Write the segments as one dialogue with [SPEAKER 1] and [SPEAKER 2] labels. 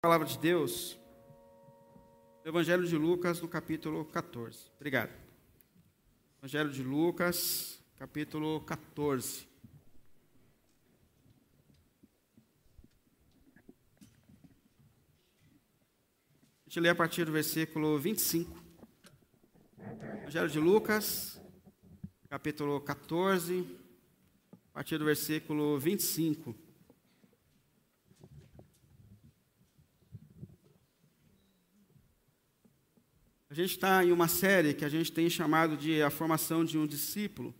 [SPEAKER 1] Palavra de Deus, Evangelho de Lucas, no capítulo 14. Obrigado. Evangelho de Lucas, capítulo 14. A gente lê a partir do versículo 25. Evangelho de Lucas, capítulo 14, a partir do versículo 25. A gente está em uma série que a gente tem chamado de A Formação de um Discípulo.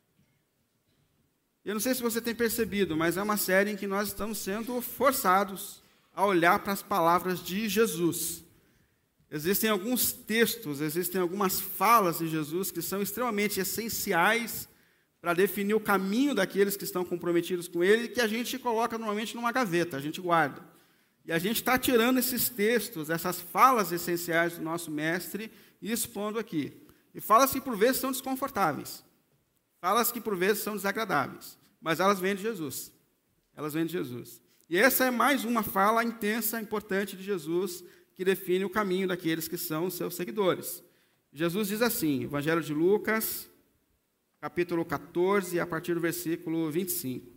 [SPEAKER 1] Eu não sei se você tem percebido, mas é uma série em que nós estamos sendo forçados a olhar para as palavras de Jesus. Existem alguns textos, existem algumas falas de Jesus que são extremamente essenciais para definir o caminho daqueles que estão comprometidos com Ele, que a gente coloca normalmente numa gaveta, a gente guarda. E a gente está tirando esses textos, essas falas essenciais do nosso mestre e expondo aqui. E falas que por vezes são desconfortáveis. Falas que por vezes são desagradáveis. Mas elas vêm de Jesus. Elas vêm de Jesus. E essa é mais uma fala intensa, importante de Jesus, que define o caminho daqueles que são os seus seguidores. Jesus diz assim, Evangelho de Lucas, capítulo 14, a partir do versículo 25.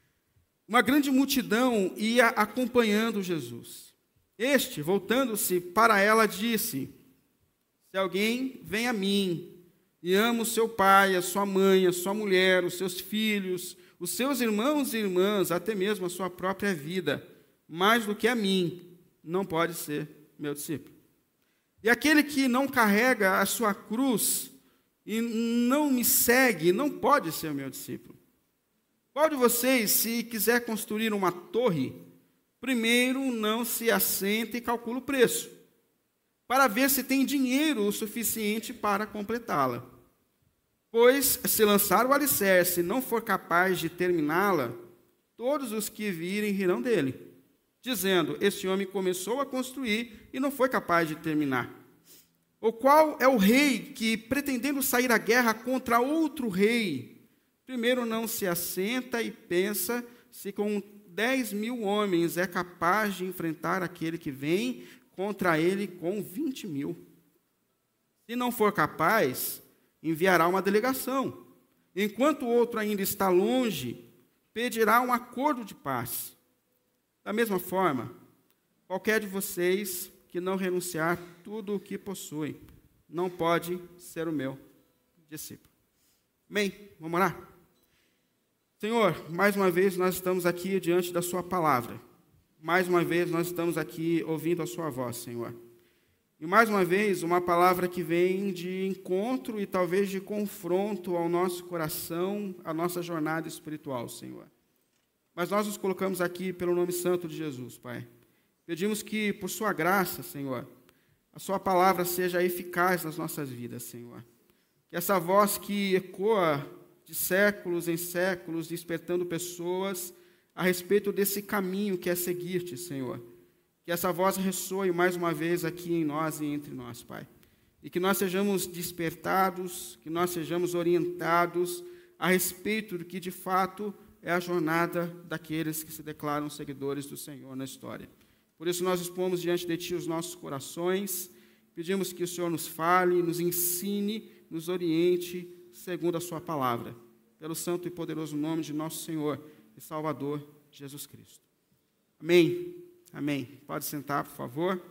[SPEAKER 1] Uma grande multidão ia acompanhando Jesus. Este, voltando-se para ela, disse: se alguém vem a mim e ama o seu pai, a sua mãe, a sua mulher, os seus filhos, os seus irmãos e irmãs, até mesmo a sua própria vida, mais do que a mim, não pode ser meu discípulo. E aquele que não carrega a sua cruz e não me segue, não pode ser meu discípulo. Qual de vocês, se quiser construir uma torre, primeiro não se assenta e calcula o preço, para ver se tem dinheiro o suficiente para completá-la? Pois, se lançar o alicerce e não for capaz de terminá-la, todos os que virem rirão dele, dizendo: este homem começou a construir e não foi capaz de terminar. Ou qual é o rei que, pretendendo sair à guerra contra outro rei, primeiro não se assenta e pensa se com 10.000 homens é capaz de enfrentar aquele que vem contra ele com 20.000. Se não for capaz, enviará uma delegação. Enquanto o outro ainda está longe, pedirá um acordo de paz. Da mesma forma, qualquer de vocês que não renunciar tudo o que possui, não pode ser o meu discípulo. Amém? Vamos orar? Senhor, mais uma vez nós estamos aqui diante da sua palavra. Mais uma vez nós estamos aqui ouvindo a sua voz, Senhor. E mais uma vez uma palavra que vem de encontro e talvez de confronto ao nosso coração, à nossa jornada espiritual, Senhor. Mas nós nos colocamos aqui pelo nome santo de Jesus, Pai. Pedimos que, por sua graça, Senhor, a sua palavra seja eficaz nas nossas vidas, Senhor. Que essa voz que ecoa de séculos em séculos, despertando pessoas a respeito desse caminho que é seguir-te, Senhor. Que essa voz ressoe mais uma vez aqui em nós e entre nós, Pai. E que nós sejamos despertados, que nós sejamos orientados a respeito do que de fato é a jornada daqueles que se declaram seguidores do Senhor na história. Por isso nós expomos diante de Ti os nossos corações, pedimos que o Senhor nos fale, nos ensine, nos oriente, segundo a sua palavra, pelo santo e poderoso nome de nosso Senhor e Salvador, Jesus Cristo. Amém. Amém. Pode sentar, por favor.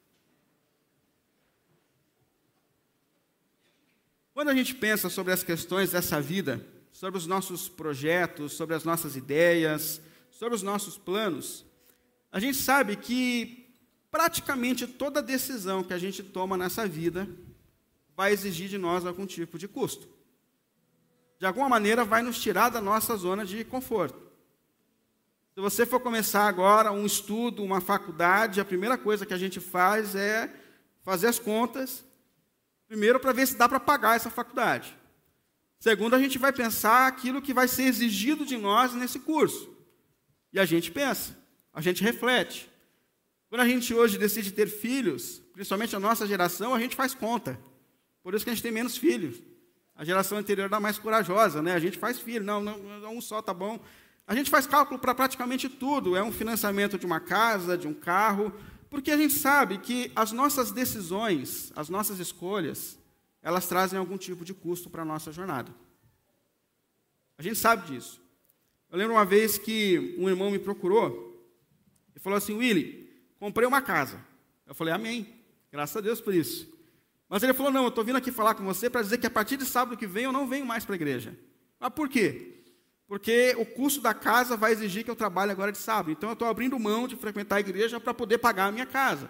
[SPEAKER 1] Quando a gente pensa sobre as questões dessa vida, sobre os nossos projetos, sobre as nossas ideias, sobre os nossos planos, a gente sabe que praticamente toda decisão que a gente toma nessa vida vai exigir de nós algum tipo de custo. De alguma maneira, vai nos tirar da nossa zona de conforto. Se você for começar agora um estudo, uma faculdade, a primeira coisa que a gente faz é fazer as contas, primeiro, para ver se dá para pagar essa faculdade. Segundo, a gente vai pensar aquilo que vai ser exigido de nós nesse curso. E a gente pensa, a gente reflete. Quando a gente hoje decide ter filhos, principalmente a nossa geração, a gente faz conta. Por isso que a gente tem menos filhos. A geração anterior era mais corajosa, né? A gente faz filho, não, um só tá bom. A gente faz cálculo para praticamente tudo. É um financiamento de uma casa, de um carro, Porque a gente sabe que as nossas decisões, as nossas escolhas, elas trazem algum tipo de custo para a nossa jornada. A gente sabe disso. Eu lembro uma vez que um irmão me procurou e falou assim: Willy, comprei uma casa. Eu falei: amém, graças a Deus por isso. Mas ele falou: não, eu estou vindo aqui falar com você para dizer que a partir de sábado que vem eu não venho mais para a igreja. Mas por quê? Porque o custo da casa vai exigir que eu trabalhe agora de sábado. Então eu estou abrindo mão de frequentar a igreja para poder pagar a minha casa.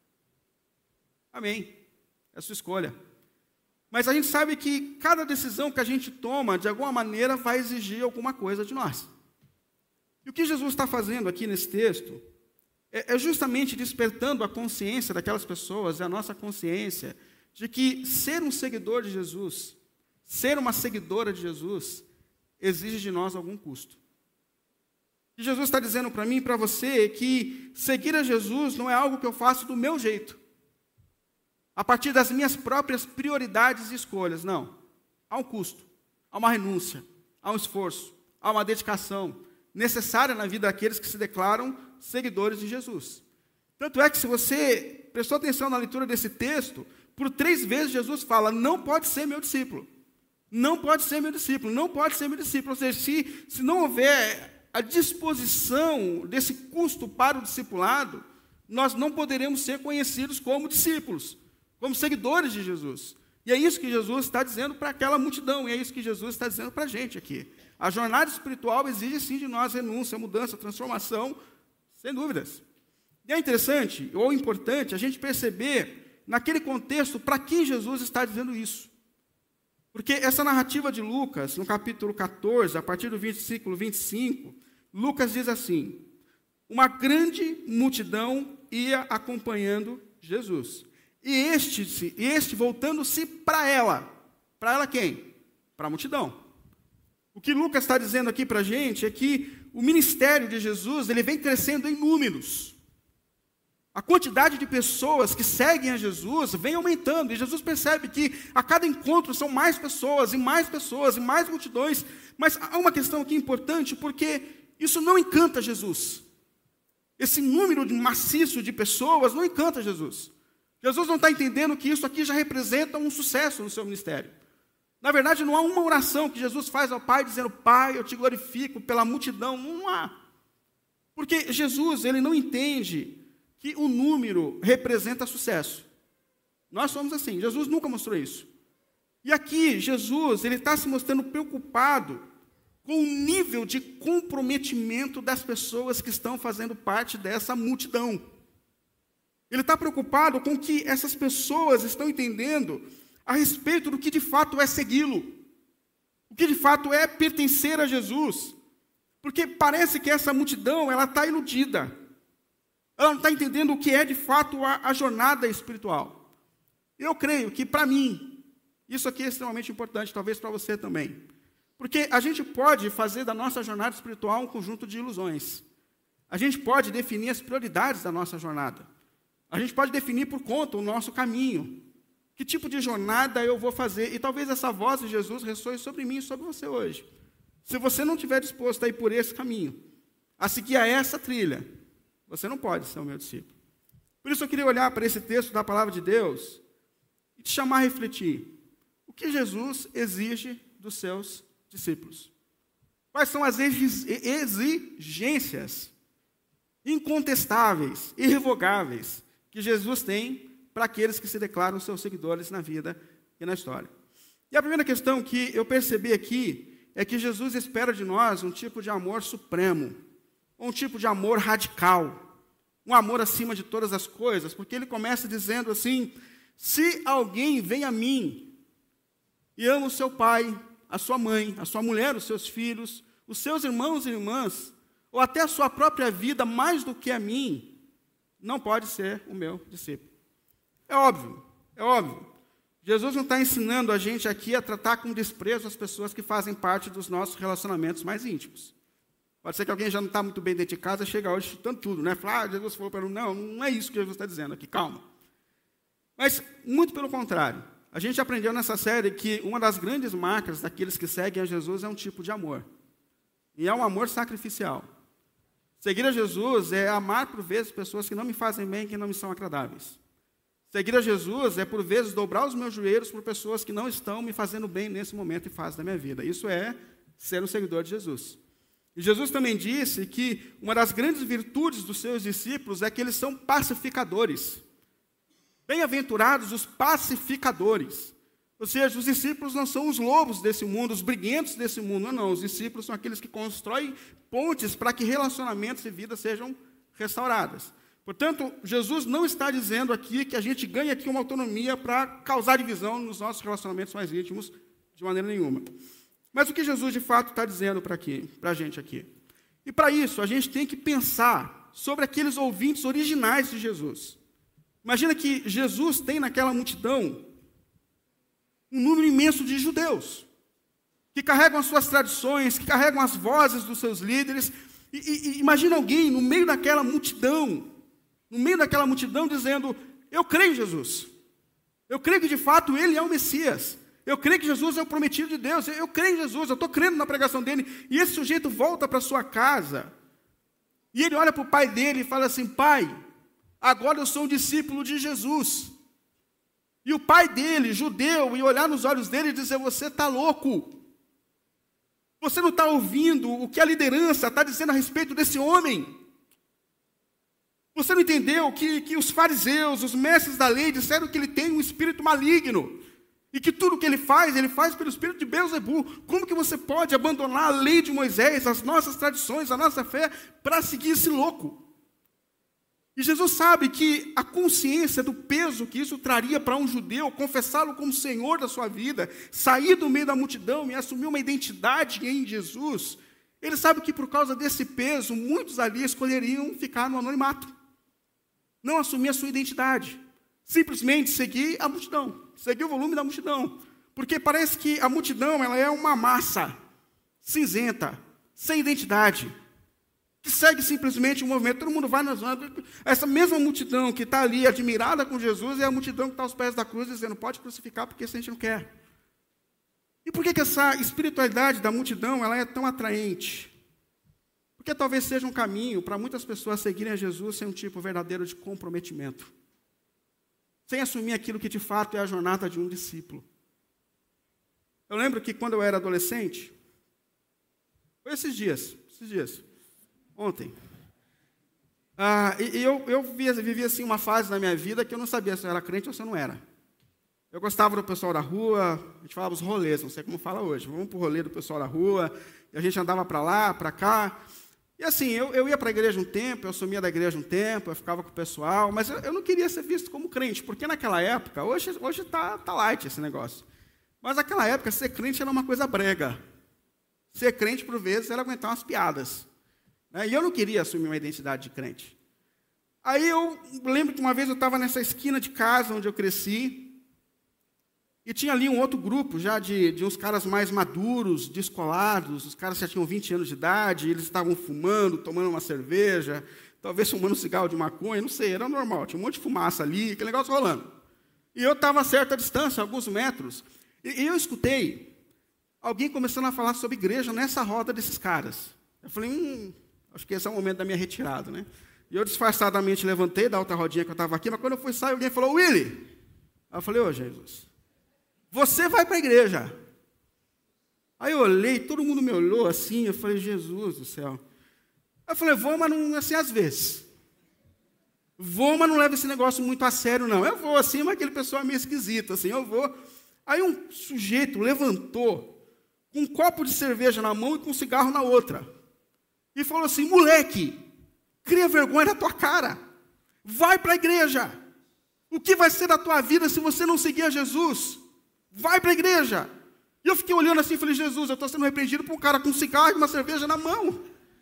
[SPEAKER 1] Amém, é a sua escolha. Mas a gente sabe que cada decisão que a gente toma, de alguma maneira, vai exigir alguma coisa de nós. E o que Jesus está fazendo aqui nesse texto é justamente despertando a consciência daquelas pessoas, e a nossa consciência, de que ser um seguidor de Jesus, ser uma seguidora de Jesus, exige de nós algum custo. E Jesus está dizendo para mim e para você que seguir a Jesus não é algo que eu faço do meu jeito, a partir das minhas próprias prioridades e escolhas. Não. Há um custo, há uma renúncia, há um esforço, há uma dedicação necessária na vida daqueles que se declaram seguidores de Jesus. Tanto é que, se você prestou atenção na leitura desse texto, por 3 vezes Jesus fala: não pode ser meu discípulo. Não pode ser meu discípulo, não pode ser meu discípulo. Ou seja, se não houver a disposição desse custo para o discipulado, nós não poderemos ser conhecidos como discípulos, como seguidores de Jesus. E é isso que Jesus está dizendo para aquela multidão, e é isso que Jesus está dizendo para a gente aqui. A jornada espiritual exige, sim, de nós renúncia, mudança, transformação, sem dúvidas. E é interessante, ou importante, a gente perceber, naquele contexto, para quem Jesus está dizendo isso. Porque essa narrativa de Lucas, no capítulo 14, a partir do versículo 25, Lucas diz assim: uma grande multidão ia acompanhando Jesus. E este voltando-se para ela. Para ela quem? Para a multidão. O que Lucas está dizendo aqui para a gente é que o ministério de Jesus, ele vem crescendo em números. A quantidade de pessoas que seguem a Jesus vem aumentando, e Jesus percebe que a cada encontro são mais pessoas, e mais pessoas, e mais multidões. Mas há uma questão aqui importante, porque isso não encanta Jesus. Esse número maciço de pessoas não encanta Jesus. Jesus não está entendendo que isso aqui já representa um sucesso no seu ministério. Na verdade, não há uma oração que Jesus faz ao Pai dizendo: Pai, eu te glorifico pela multidão. Não há. Porque Jesus, ele não entende que o número representa sucesso. Nós somos assim. Jesus nunca mostrou isso. E aqui, Jesus, ele está se mostrando preocupado com o nível de comprometimento das pessoas que estão fazendo parte dessa multidão. Ele está preocupado com que essas pessoas estão entendendo a respeito do que de fato é segui-lo, o que de fato é pertencer a Jesus. Porque parece que essa multidão, ela está iludida. Ela não está entendendo o que é de fato a jornada espiritual. Eu creio que, para mim, isso aqui é extremamente importante, talvez para você também. Porque a gente pode fazer da nossa jornada espiritual um conjunto de ilusões. A gente pode definir as prioridades da nossa jornada. A gente pode definir por conta o nosso caminho. Que tipo de jornada eu vou fazer? E talvez essa voz de Jesus ressoe sobre mim e sobre você hoje. Se você não estiver disposto a ir por esse caminho, a seguir a essa trilha, você não pode ser o meu discípulo. Por isso eu queria olhar para esse texto da palavra de Deus e te chamar a refletir. O que Jesus exige dos seus discípulos? Quais são as exigências incontestáveis, irrevogáveis, que Jesus tem para aqueles que se declaram seus seguidores na vida e na história? E a primeira questão que eu percebi aqui é que Jesus espera de nós um tipo de amor supremo, um tipo de amor radical, um amor acima de todas as coisas, porque ele começa dizendo assim: se alguém vem a mim e ama o seu pai, a sua mãe, a sua mulher, os seus filhos, os seus irmãos e irmãs, ou até a sua própria vida mais do que a mim, não pode ser o meu discípulo. É óbvio, é óbvio. Jesus não está ensinando a gente aqui a tratar com desprezo as pessoas que fazem parte dos nossos relacionamentos mais íntimos. Pode ser que alguém já não está muito bem dentro de casa, chega hoje chutando tudo, né? Fala: Jesus falou para mim. Não, não é isso que Jesus está dizendo aqui, calma. Mas, muito pelo contrário, a gente aprendeu nessa série que uma das grandes marcas daqueles que seguem a Jesus é um tipo de amor. E é um amor sacrificial. Seguir a Jesus é amar, por vezes, pessoas que não me fazem bem, que não me são agradáveis. Seguir a Jesus é, por vezes, dobrar os meus joelhos por pessoas que não estão me fazendo bem nesse momento e fase da minha vida. Isso é ser um seguidor de Jesus. E Jesus também disse que uma das grandes virtudes dos seus discípulos é que eles são pacificadores. Bem-aventurados os pacificadores. Ou seja, os discípulos não são os lobos desse mundo, os briguentos desse mundo. Não, os discípulos são aqueles que constroem pontes para que relacionamentos e vidas sejam restauradas. Portanto, Jesus não está dizendo aqui que a gente ganha aqui uma autonomia para causar divisão nos nossos relacionamentos mais íntimos, de maneira nenhuma. Mas o que Jesus, de fato, está dizendo para a gente aqui? E para isso, a gente tem que pensar sobre aqueles ouvintes originais de Jesus. Imagina que Jesus tem naquela multidão um número imenso de judeus, que carregam as suas tradições, que carregam as vozes dos seus líderes. E imagina alguém no meio daquela multidão dizendo, eu creio em Jesus. Eu creio que, de fato, ele é o Messias. Eu creio que Jesus é o prometido de Deus. Eu creio em Jesus, eu estou crendo na pregação dele. E esse sujeito volta para sua casa, e ele olha para o pai dele e fala assim, pai, agora eu sou um discípulo de Jesus. E o pai dele, judeu, ia olhar nos olhos dele e dizer, você está louco. Você não está ouvindo o que a liderança está dizendo a respeito desse homem. Você não entendeu que os fariseus, os mestres da lei, disseram que ele tem um espírito maligno. E que tudo que ele faz pelo espírito de Beelzebu. Como que você pode abandonar a lei de Moisés, as nossas tradições, a nossa fé, para seguir esse louco? E Jesus sabe que a consciência do peso que isso traria para um judeu, confessá-lo como Senhor da sua vida, sair do meio da multidão e assumir uma identidade em Jesus, ele sabe que por causa desse peso, muitos ali escolheriam ficar no anonimato. Não assumir a sua identidade. Simplesmente seguir a multidão, seguir o volume da multidão. Porque parece que a multidão ela é uma massa cinzenta, sem identidade, que segue simplesmente o movimento. Todo mundo vai nas zonas. Essa mesma multidão que está ali admirada com Jesus é a multidão que está aos pés da cruz dizendo, pode crucificar porque isso a gente não quer. E por que essa espiritualidade da multidão ela é tão atraente? Porque talvez seja um caminho para muitas pessoas seguirem a Jesus sem um tipo verdadeiro de comprometimento. Sem assumir aquilo que de fato é a jornada de um discípulo. Eu lembro que quando eu era adolescente, foi esses dias, ontem, e eu vivia assim uma fase na minha vida que eu não sabia se eu era crente ou se eu não era. Eu gostava do pessoal da rua, a gente falava os rolês, não sei como fala hoje, vamos para o rolê do pessoal da rua, e a gente andava para lá, para cá. E assim, eu ia para a igreja um tempo, eu sumia da igreja um tempo, eu ficava com o pessoal, mas eu não queria ser visto como crente, porque naquela época, hoje tá light esse negócio, mas naquela época ser crente era uma coisa brega. Ser crente, por vezes, era aguentar umas piadas. Né? E eu não queria assumir uma identidade de crente. Aí eu lembro que uma vez eu estava nessa esquina de casa onde eu cresci, e tinha ali um outro grupo, já de uns caras mais maduros, descolados, os caras já tinham 20 anos de idade, eles estavam fumando, tomando uma cerveja, talvez fumando um cigarro de maconha, não sei, era normal, tinha um monte de fumaça ali, aquele negócio rolando. E eu estava a certa distância, alguns metros, e eu escutei alguém começando a falar sobre igreja nessa roda desses caras. Eu falei, acho que esse é o momento da minha retirada, né? E eu disfarçadamente levantei da outra rodinha que eu estava aqui, mas quando eu fui sair, alguém falou, Willy! Aí eu falei, ô Jesus, você vai para a igreja. Aí eu olhei, todo mundo me olhou assim, eu falei, Jesus do céu. Aí eu falei, vou, mas não assim às vezes. Vou, mas não levo esse negócio muito a sério, não. Eu vou assim, mas aquele pessoal é meio esquisito, assim, eu vou. Aí um sujeito levantou, com um copo de cerveja na mão e com um cigarro na outra. E falou assim, moleque, cria vergonha na tua cara. Vai para a igreja. O que vai ser da tua vida se você não seguir a Jesus? Vai para a igreja. E eu fiquei olhando assim e falei, Jesus, eu estou sendo repreendido por um cara com um cigarro e uma cerveja na mão.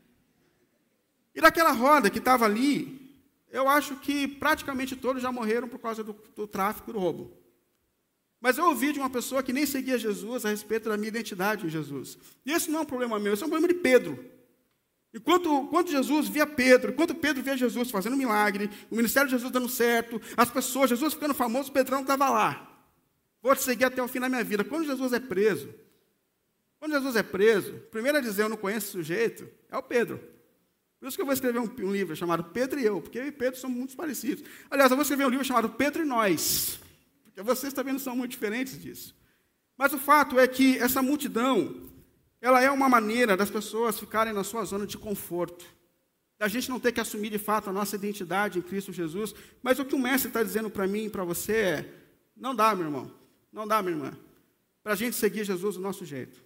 [SPEAKER 1] E naquela roda que estava ali, eu acho que praticamente todos já morreram por causa do tráfico e do roubo. Mas eu ouvi de uma pessoa que nem seguia Jesus a respeito da minha identidade em Jesus. E esse não é um problema meu, esse é um problema de Pedro. Enquanto Jesus via Pedro, enquanto Pedro via Jesus fazendo milagre, o ministério de Jesus dando certo, as pessoas, Jesus ficando famoso, Pedrão estava lá. Vou te seguir até o fim da minha vida. Quando Jesus é preso, primeiro a dizer, eu não conheço esse sujeito, é o Pedro. Por isso que eu vou escrever um livro chamado Pedro e Eu, porque eu e Pedro somos muito parecidos. Aliás, eu vou escrever um livro chamado Pedro e Nós, porque vocês também não são muito diferentes disso. Mas o fato é que essa multidão, ela é uma maneira das pessoas ficarem na sua zona de conforto, da gente não ter que assumir de fato a nossa identidade em Cristo Jesus. Mas o que o mestre está dizendo para mim e para você é, não dá, meu irmão, não dá, minha irmã, para a gente seguir Jesus do nosso jeito.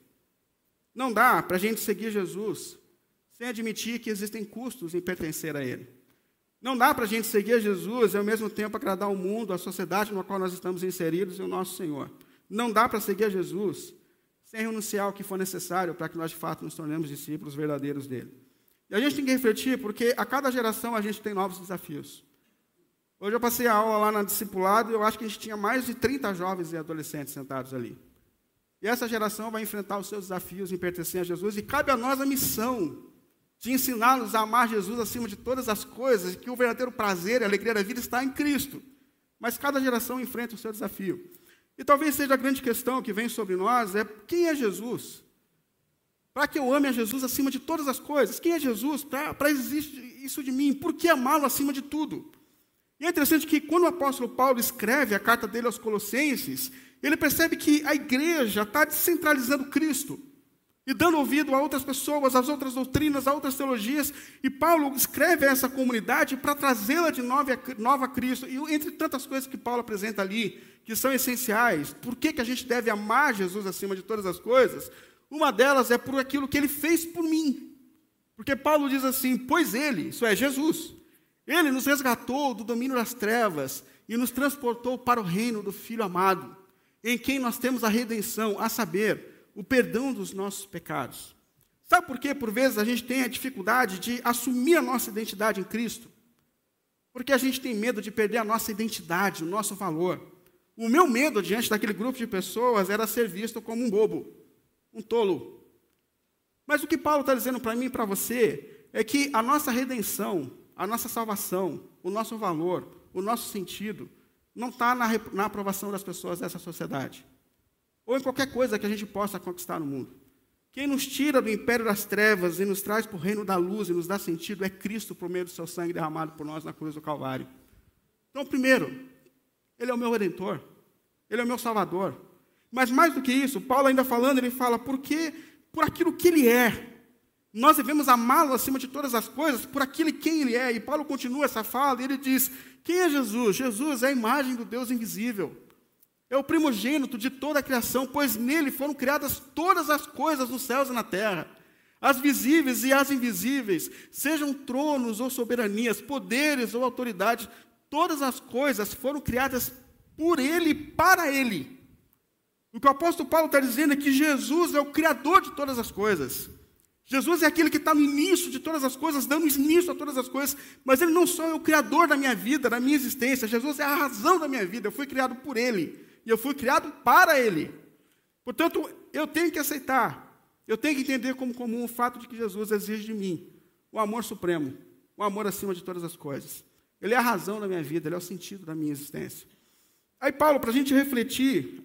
[SPEAKER 1] Não dá para a gente seguir Jesus sem admitir que existem custos em pertencer a Ele. Não dá para a gente seguir Jesus e, ao mesmo tempo, agradar o mundo, a sociedade na qual nós estamos inseridos e o nosso Senhor. Não dá para seguir a Jesus sem renunciar ao que for necessário para que nós, de fato, nos tornemos discípulos verdadeiros dEle. E a gente tem que refletir, porque a cada geração a gente tem novos desafios. Hoje eu passei a aula lá na discipulado e eu acho que a gente tinha mais de 30 jovens e adolescentes sentados ali. E essa geração vai enfrentar os seus desafios em pertencer a Jesus e cabe a nós a missão de ensiná-los a amar Jesus acima de todas as coisas, que o verdadeiro prazer e a alegria da vida está em Cristo. Mas cada geração enfrenta o seu desafio. E talvez seja a grande questão que vem sobre nós, é quem é Jesus? Para que eu ame a Jesus acima de todas as coisas? Quem é Jesus? Para existir isso de mim? Por que amá-lo acima de tudo? E é interessante que quando o apóstolo Paulo escreve a carta dele aos Colossenses, ele percebe que a igreja está descentralizando Cristo e dando ouvido a outras pessoas, às outras doutrinas, a outras teologias. E Paulo escreve a essa comunidade para trazê-la de nova a Cristo. E entre tantas coisas que Paulo apresenta ali, que são essenciais, por que a gente deve amar Jesus acima de todas as coisas? Uma delas é por aquilo que ele fez por mim. Porque Paulo diz assim, pois ele, isso é Jesus, ele nos resgatou do domínio das trevas e nos transportou para o reino do Filho amado, em quem nós temos a redenção, a saber, o perdão dos nossos pecados. Sabe por quê? Por vezes a gente tem a dificuldade de assumir a nossa identidade em Cristo. Porque a gente tem medo de perder a nossa identidade, o nosso valor. O meu medo diante daquele grupo de pessoas era ser visto como um bobo, um tolo. Mas o que Paulo está dizendo para mim e para você é que a nossa redenção, a nossa salvação, o nosso valor, o nosso sentido, não está na aprovação das pessoas dessa sociedade, ou em qualquer coisa que a gente possa conquistar no mundo. Quem nos tira do império das trevas e nos traz para o reino da luz e nos dá sentido é Cristo por meio do seu sangue derramado por nós na cruz do Calvário. Então, primeiro, Ele é o meu Redentor, Ele é o meu Salvador. Mas mais do que isso, Paulo ainda falando, ele fala, porque por aquilo que Ele é. Nós devemos amá-lo acima de todas as coisas, por aquilo quem Ele é. E Paulo continua essa fala, e ele diz, quem é Jesus? Jesus é a imagem do Deus invisível. É o primogênito de toda a criação, pois nele foram criadas todas as coisas nos céus e na terra, as visíveis e as invisíveis, sejam tronos ou soberanias, poderes ou autoridades, todas as coisas foram criadas por Ele e para Ele. O que o apóstolo Paulo está dizendo é que Jesus é o Criador de todas as coisas. Jesus é aquele que está no início de todas as coisas, dando início a todas as coisas, mas Ele não só é o Criador da minha vida, da minha existência, Jesus é a razão da minha vida, eu fui criado por Ele. E eu fui criado para Ele. Portanto, eu tenho que aceitar, eu tenho que entender como comum o fato de que Jesus exige de mim o amor supremo, o amor acima de todas as coisas. Ele é a razão da minha vida, Ele é o sentido da minha existência. Aí Paulo, para a gente refletir,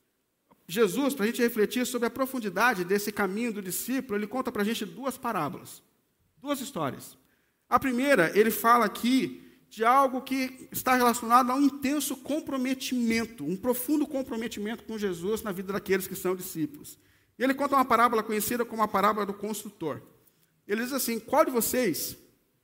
[SPEAKER 1] Jesus, para a gente refletir sobre a profundidade desse caminho do discípulo, ele conta para a gente duas parábolas, duas histórias. A primeira, ele fala aqui de algo que está relacionado a um intenso comprometimento, um profundo comprometimento com Jesus na vida daqueles que são discípulos. E ele conta uma parábola conhecida como a parábola do construtor. Ele diz assim, qual de vocês,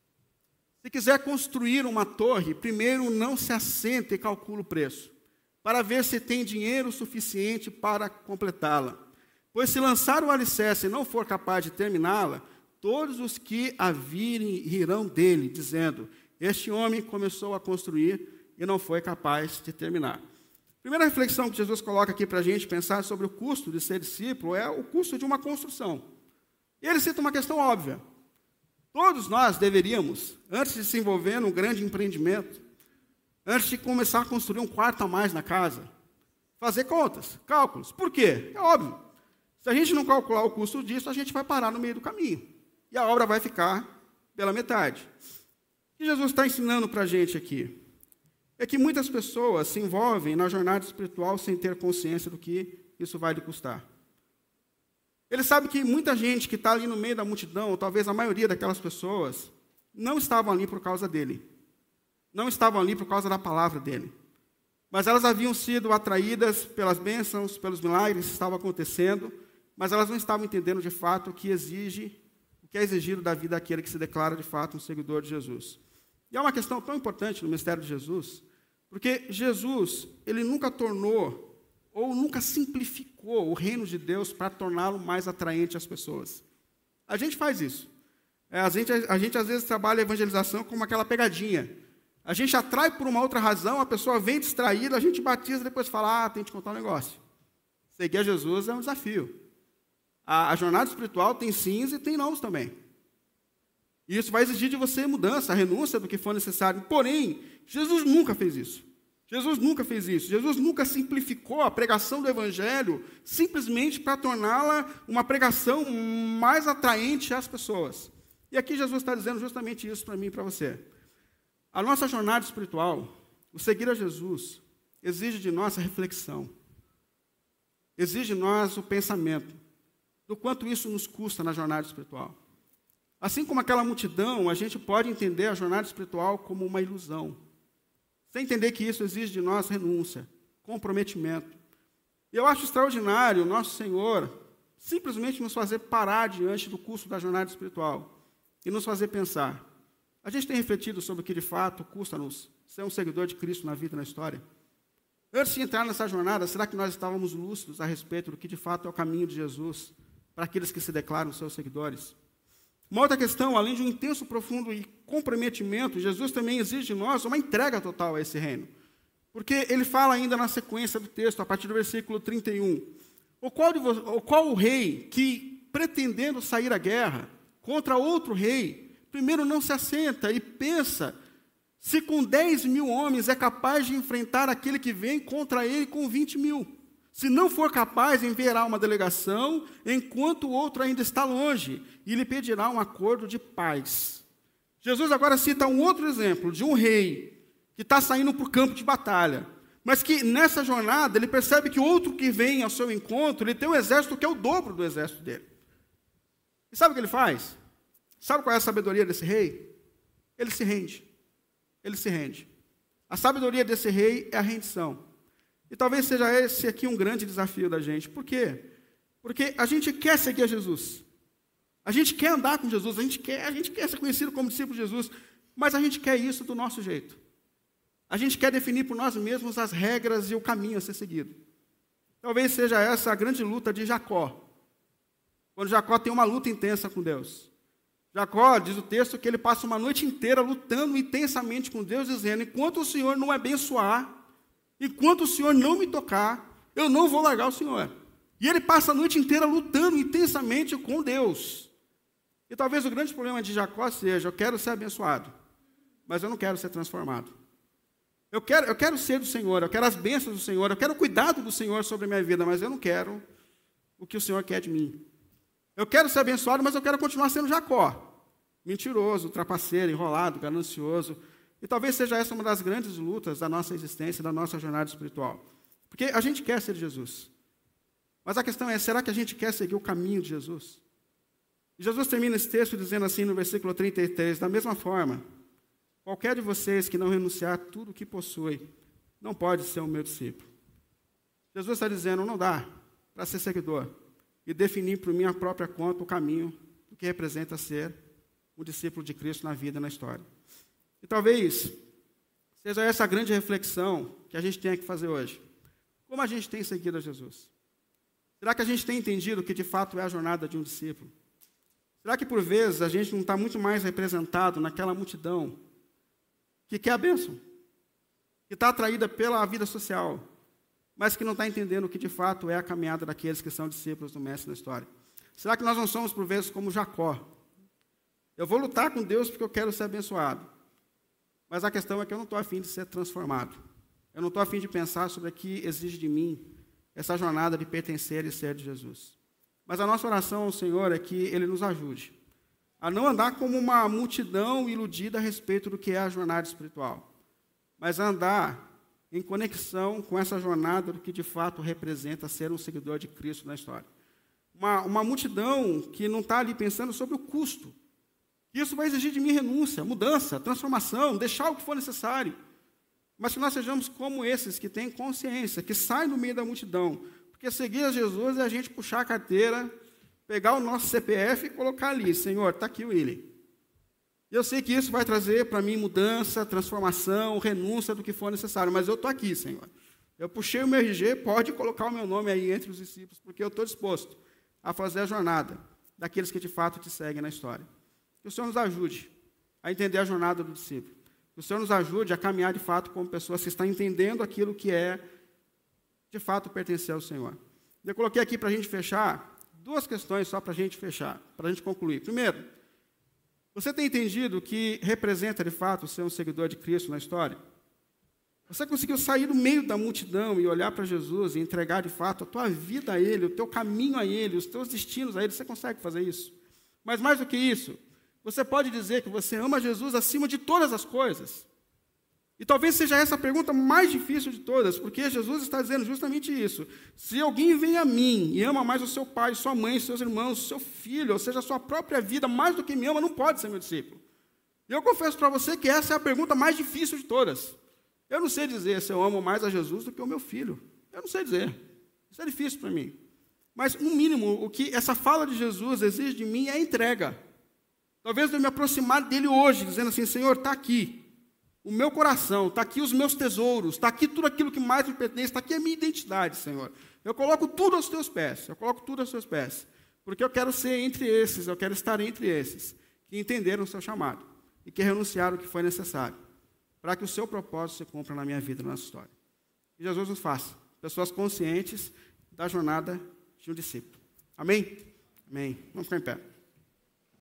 [SPEAKER 1] se quiser construir uma torre, primeiro não se assenta e calcula o preço, para ver se tem dinheiro suficiente para completá-la. Pois se lançar o alicerce e não for capaz de terminá-la, todos os que a virem rirão dele, dizendo, este homem começou a construir e não foi capaz de terminar. A primeira reflexão que Jesus coloca aqui para a gente pensar sobre o custo de ser discípulo é o custo de uma construção. E ele cita uma questão óbvia. Todos nós deveríamos, antes de se envolver num grande empreendimento, antes de começar a construir um quarto a mais na casa, fazer contas, cálculos. Por quê? É óbvio. Se a gente não calcular o custo disso, a gente vai parar no meio do caminho. E a obra vai ficar pela metade. O que Jesus está ensinando para a gente aqui é que muitas pessoas se envolvem na jornada espiritual sem ter consciência do que isso vai lhe custar. Ele sabe que muita gente que está ali no meio da multidão, ou talvez a maioria daquelas pessoas, não estavam ali por causa dele. Não estavam ali por causa da palavra dele. Mas elas haviam sido atraídas pelas bênçãos, pelos milagres que estavam acontecendo, mas elas não estavam entendendo de fato o que é exigido da vida daquele que se declara de fato um seguidor de Jesus. E é uma questão tão importante no mistério de Jesus, porque Jesus, ele nunca tornou ou nunca simplificou o reino de Deus para torná-lo mais atraente às pessoas. A gente faz isso. A gente às vezes trabalha a evangelização como aquela pegadinha. A gente atrai por uma outra razão, a pessoa vem distraída, a gente batiza e depois fala, tem que te contar um negócio. Seguir a Jesus é um desafio. A jornada espiritual tem sims e tem nãos também. E isso vai exigir de você mudança, renúncia do que for necessário. Porém, Jesus nunca fez isso. Jesus nunca fez isso. Jesus nunca simplificou a pregação do Evangelho simplesmente para torná-la uma pregação mais atraente às pessoas. E aqui Jesus está dizendo justamente isso para mim e para você. A nossa jornada espiritual, o seguir a Jesus, exige de nós a reflexão. Exige de nós o pensamento do quanto isso nos custa na jornada espiritual. Assim como aquela multidão, a gente pode entender a jornada espiritual como uma ilusão. Sem entender que isso exige de nós renúncia, comprometimento. E eu acho extraordinário o nosso Senhor simplesmente nos fazer parar diante do custo da jornada espiritual e nos fazer pensar. A gente tem refletido sobre o que de fato custa-nos ser um seguidor de Cristo na vida e na história? Antes de entrar nessa jornada, será que nós estávamos lúcidos a respeito do que de fato é o caminho de Jesus para aqueles que se declaram seus seguidores? Uma outra questão, além de um intenso, profundo e comprometimento, Jesus também exige de nós uma entrega total a esse reino. Porque ele fala ainda na sequência do texto, a partir do versículo 31, o qual o rei que, pretendendo sair à guerra contra outro rei, primeiro não se assenta e pensa se com 10.000 homens é capaz de enfrentar aquele que vem contra ele com 20.000. Se não for capaz, enviará uma delegação, enquanto o outro ainda está longe, e lhe pedirá um acordo de paz. Jesus agora cita um outro exemplo de um rei que está saindo para o campo de batalha, mas que nessa jornada ele percebe que o outro que vem ao seu encontro, ele tem um exército que é o dobro do exército dele. E sabe o que ele faz? Sabe qual é a sabedoria desse rei? Ele se rende. Ele se rende. A sabedoria desse rei é a rendição. E talvez seja esse aqui um grande desafio da gente. Por quê? Porque a gente quer seguir a Jesus. A gente quer andar com Jesus. A gente quer ser conhecido como discípulo de Jesus. Mas a gente quer isso do nosso jeito. A gente quer definir por nós mesmos as regras e o caminho a ser seguido. Talvez seja essa a grande luta de Jacó. Quando Jacó tem uma luta intensa com Deus. Jacó, diz o texto, que ele passa uma noite inteira lutando intensamente com Deus, dizendo, enquanto o Senhor não me abençoar, enquanto o Senhor não me tocar, eu não vou largar o Senhor. E ele passa a noite inteira lutando intensamente com Deus. E talvez o grande problema de Jacó seja, eu quero ser abençoado, mas eu não quero ser transformado. Eu quero ser do Senhor, eu quero as bênçãos do Senhor, eu quero o cuidado do Senhor sobre a minha vida, mas eu não quero o que o Senhor quer de mim. Eu quero ser abençoado, mas eu quero continuar sendo Jacó. Mentiroso, trapaceiro, enrolado, ganancioso. E talvez seja essa uma das grandes lutas da nossa existência, da nossa jornada espiritual. Porque a gente quer ser Jesus. Mas a questão é, será que a gente quer seguir o caminho de Jesus? E Jesus termina esse texto dizendo assim no versículo 33, da mesma forma, qualquer de vocês que não renunciar a tudo o que possui, não pode ser o meu discípulo. Jesus está dizendo, não dá para ser seguidor e definir por minha própria conta o caminho do que representa ser um discípulo de Cristo na vida e na história. E talvez seja essa a grande reflexão que a gente tenha que fazer hoje. Como a gente tem seguido a Jesus? Será que a gente tem entendido o que de fato é a jornada de um discípulo? Será que por vezes a gente não está muito mais representado naquela multidão que quer a bênção, que está atraída pela vida social, mas que não está entendendo o que de fato é a caminhada daqueles que são discípulos do Mestre na história? Será que nós não somos por vezes como Jacó? Eu vou lutar com Deus porque eu quero ser abençoado. Mas a questão é que eu não estou a fim de ser transformado. Eu não estou a fim de pensar sobre o que exige de mim essa jornada de pertencer e ser de Jesus. Mas a nossa oração ao Senhor é que Ele nos ajude a não andar como uma multidão iludida a respeito do que é a jornada espiritual, mas a andar em conexão com essa jornada do que de fato representa ser um seguidor de Cristo na história. Uma multidão que não está ali pensando sobre o custo Isso vai exigir de mim renúncia, mudança, transformação, deixar o que for necessário. Mas que nós sejamos como esses que têm consciência, que saem do meio da multidão. Porque seguir a Jesus é a gente puxar a carteira, pegar o nosso CPF e colocar ali, Senhor, está aqui o Willy. E eu sei que isso vai trazer para mim mudança, transformação, renúncia do que for necessário, mas eu estou aqui, Senhor. Eu puxei o meu RG, pode colocar o meu nome aí entre os discípulos, porque eu estou disposto a fazer a jornada daqueles que de fato te seguem na história. Que o Senhor nos ajude a entender a jornada do discípulo. Que o Senhor nos ajude a caminhar de fato como pessoas que estão entendendo aquilo que é, de fato, pertencer ao Senhor. Eu coloquei aqui para a gente fechar 2 questões só para a gente fechar, para a gente concluir. Primeiro, você tem entendido o que representa, de fato, ser um seguidor de Cristo na história? Você conseguiu sair do meio da multidão e olhar para Jesus e entregar, de fato, a tua vida a Ele, o teu caminho a Ele, os teus destinos a Ele? Você consegue fazer isso? Mas mais do que isso, você pode dizer que você ama Jesus acima de todas as coisas? E talvez seja essa a pergunta mais difícil de todas, porque Jesus está dizendo justamente isso. Se alguém vem a mim e ama mais o seu pai, sua mãe, seus irmãos, seu filho, ou seja, a sua própria vida, mais do que me ama, não pode ser meu discípulo. E eu confesso para você que essa é a pergunta mais difícil de todas. Eu não sei dizer se eu amo mais a Jesus do que o meu filho. Eu não sei dizer. Isso é difícil para mim. Mas, no mínimo, o que essa fala de Jesus exige de mim é a entrega. Talvez eu me aproximar dele hoje, dizendo assim, Senhor, está aqui o meu coração, está aqui os meus tesouros, está aqui tudo aquilo que mais me pertence, está aqui a minha identidade, Senhor. Eu coloco tudo aos teus pés, porque eu quero ser entre esses, eu quero estar entre esses, que entenderam o seu chamado e que renunciaram o que foi necessário, para que o seu propósito se cumpra na minha vida, na nossa história. Que Jesus nos faça pessoas conscientes da jornada de um discípulo. Amém? Amém. Vamos ficar em pé.